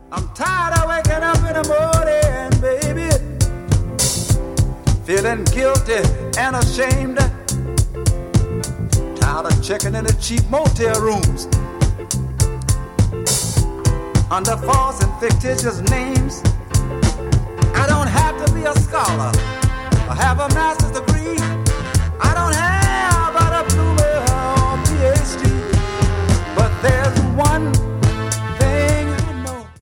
I'm tired of waking up in the morning, baby, feeling guilty and ashamed. Tired of checking in the cheap motel rooms under false and fictitious names. I don't have to be a scholar or have a master's degree